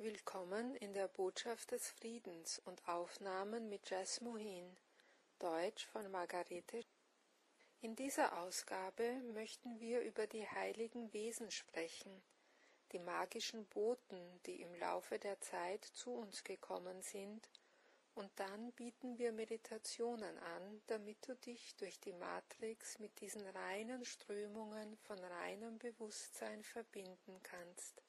Willkommen in der Botschaft des Friedens und Aufnahmen mit Jess Mohin, Deutsch von Margarete. In dieser Ausgabe möchten wir über die heiligen Wesen sprechen, die magischen Boten, die im Laufe der Zeit zu uns gekommen sind, und dann bieten wir Meditationen an, damit du dich durch die Matrix mit diesen reinen Strömungen von reinem Bewusstsein verbinden kannst.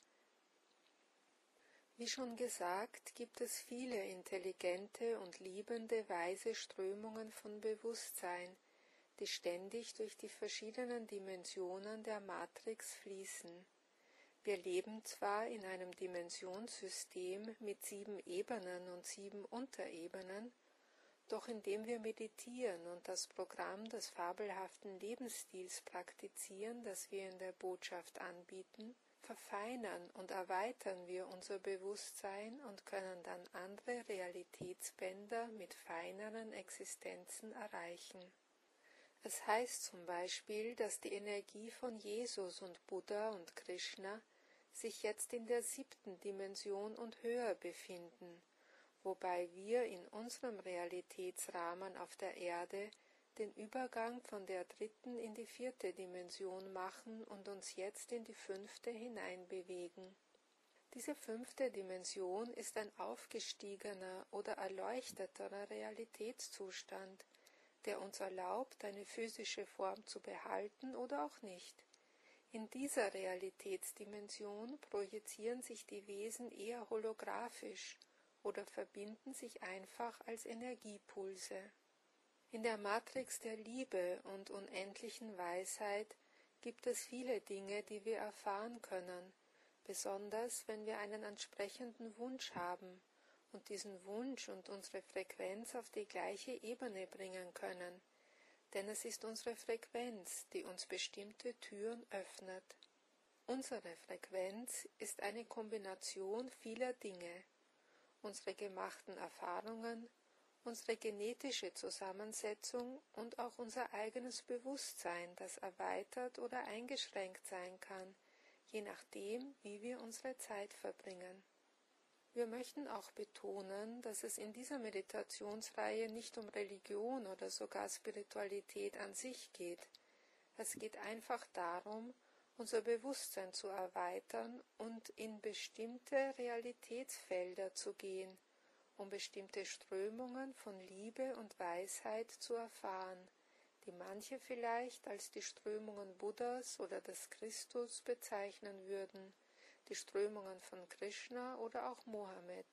Wie schon gesagt, gibt es viele intelligente und liebende, weise Strömungen von Bewusstsein, die ständig durch die verschiedenen Dimensionen der Matrix fließen. Wir leben zwar in einem Dimensionssystem mit 7 Ebenen und 7 Unterebenen, doch indem wir meditieren und das Programm des fabelhaften Lebensstils praktizieren, das wir in der Botschaft anbieten, verfeinern und erweitern wir unser Bewusstsein und können dann andere Realitätsbänder mit feineren Existenzen erreichen. Es heißt zum Beispiel, dass die Energie von Jesus und Buddha und Krishna sich jetzt in der 7. Dimension und höher befinden, wobei wir in unserem Realitätsrahmen auf der Erde den Übergang von der 3. in die 4. Dimension machen und uns jetzt in die 5. hineinbewegen. Diese 5. Dimension ist ein aufgestiegener oder erleuchteterer Realitätszustand, der uns erlaubt, eine physische Form zu behalten oder auch nicht. In dieser Realitätsdimension projizieren sich die Wesen eher holographisch oder verbinden sich einfach als Energiepulse. In der Matrix der Liebe und unendlichen Weisheit gibt es viele Dinge, die wir erfahren können, besonders wenn wir einen entsprechenden Wunsch haben und diesen Wunsch und unsere Frequenz auf die gleiche Ebene bringen können, denn es ist unsere Frequenz, die uns bestimmte Türen öffnet. Unsere Frequenz ist eine Kombination vieler Dinge, unsere gemachten Erfahrungen, unsere genetische Zusammensetzung und auch unser eigenes Bewusstsein, das erweitert oder eingeschränkt sein kann, je nachdem, wie wir unsere Zeit verbringen. Wir möchten auch betonen, dass es in dieser Meditationsreihe nicht um Religion oder sogar Spiritualität an sich geht. Es geht einfach darum, unser Bewusstsein zu erweitern und in bestimmte Realitätsfelder zu gehen, um bestimmte Strömungen von Liebe und Weisheit zu erfahren, die manche vielleicht als die Strömungen Buddhas oder des Christus bezeichnen würden, die Strömungen von Krishna oder auch Mohammed.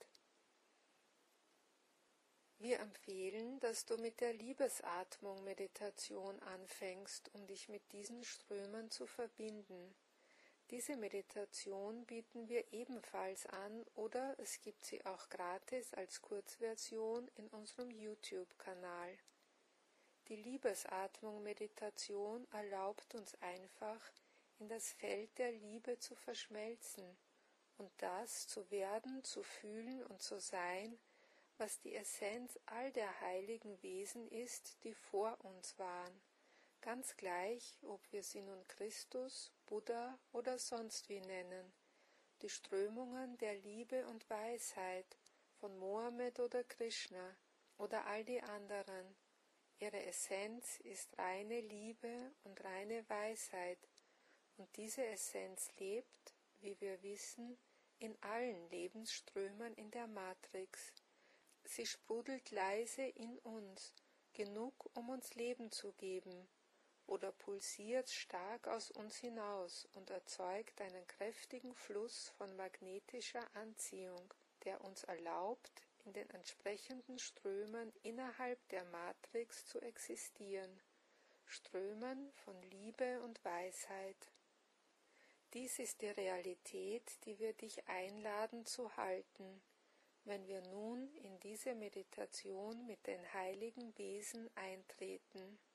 Wir empfehlen, dass du mit der Liebesatmung-Meditation anfängst, um dich mit diesen Strömen zu verbinden. Diese Meditation bieten wir ebenfalls an oder es gibt sie auch gratis als Kurzversion in unserem YouTube-Kanal. Die Liebesatmung-Meditation erlaubt uns einfach, in das Feld der Liebe zu verschmelzen und das zu werden, zu fühlen und zu sein, was die Essenz all der heiligen Wesen ist, die vor uns waren. Ganz gleich, ob wir sie nun Christus, Buddha oder sonst wie nennen, die Strömungen der Liebe und Weisheit von Mohammed oder Krishna oder all die anderen. Ihre Essenz ist reine Liebe und reine Weisheit, und diese Essenz lebt, wie wir wissen, in allen Lebensströmen in der Matrix. Sie sprudelt leise in uns, genug, um uns Leben zu geben, oder pulsiert stark aus uns hinaus und erzeugt einen kräftigen Fluss von magnetischer Anziehung, der uns erlaubt, in den entsprechenden Strömen innerhalb der Matrix zu existieren, Strömen von Liebe und Weisheit. Dies ist die Realität, die wir dich einladen zu halten, wenn wir nun in diese Meditation mit den heiligen Wesen eintreten.